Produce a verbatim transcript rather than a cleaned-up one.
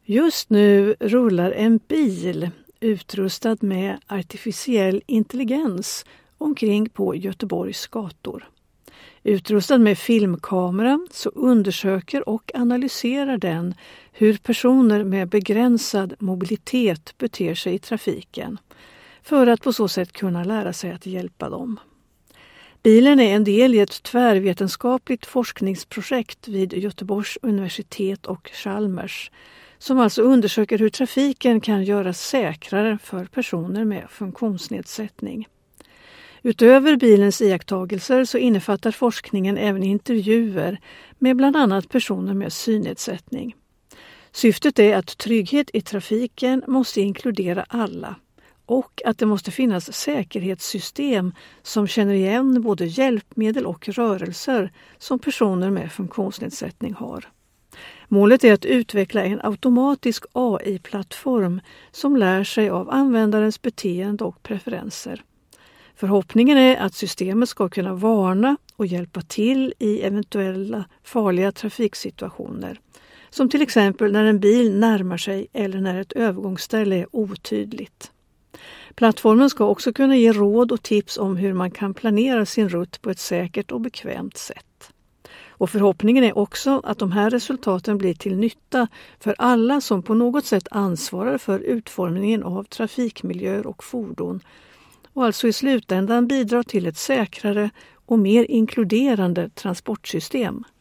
Just nu rullar en bil utrustad med artificiell intelligens omkring på Göteborgs gator. Utrustad med filmkamera så undersöker och analyserar den hur personer med begränsad mobilitet beter sig i trafiken för att på så sätt kunna lära sig att hjälpa dem. Bilen är en del i ett tvärvetenskapligt forskningsprojekt vid Göteborgs universitet och Chalmers som alltså undersöker hur trafiken kan göras säkrare för personer med funktionsnedsättning. Utöver bilens iakttagelser så innefattar forskningen även intervjuer med bland annat personer med synnedsättning. Syftet är att trygghet i trafiken måste inkludera alla och att det måste finnas säkerhetssystem som känner igen både hjälpmedel och rörelser som personer med funktionsnedsättning har. Målet är att utveckla en automatisk A I-plattform som lär sig av användarens beteende och preferenser. Förhoppningen är att systemet ska kunna varna och hjälpa till i eventuella farliga trafiksituationer. Som till exempel när en bil närmar sig eller när ett övergångsställe är otydligt. Plattformen ska också kunna ge råd och tips om hur man kan planera sin rutt på ett säkert och bekvämt sätt. Och förhoppningen är också att de här resultaten blir till nytta för alla som på något sätt ansvarar för utformningen av trafikmiljöer och fordon och alltså i slutändan bidrar till ett säkrare och mer inkluderande transportsystem.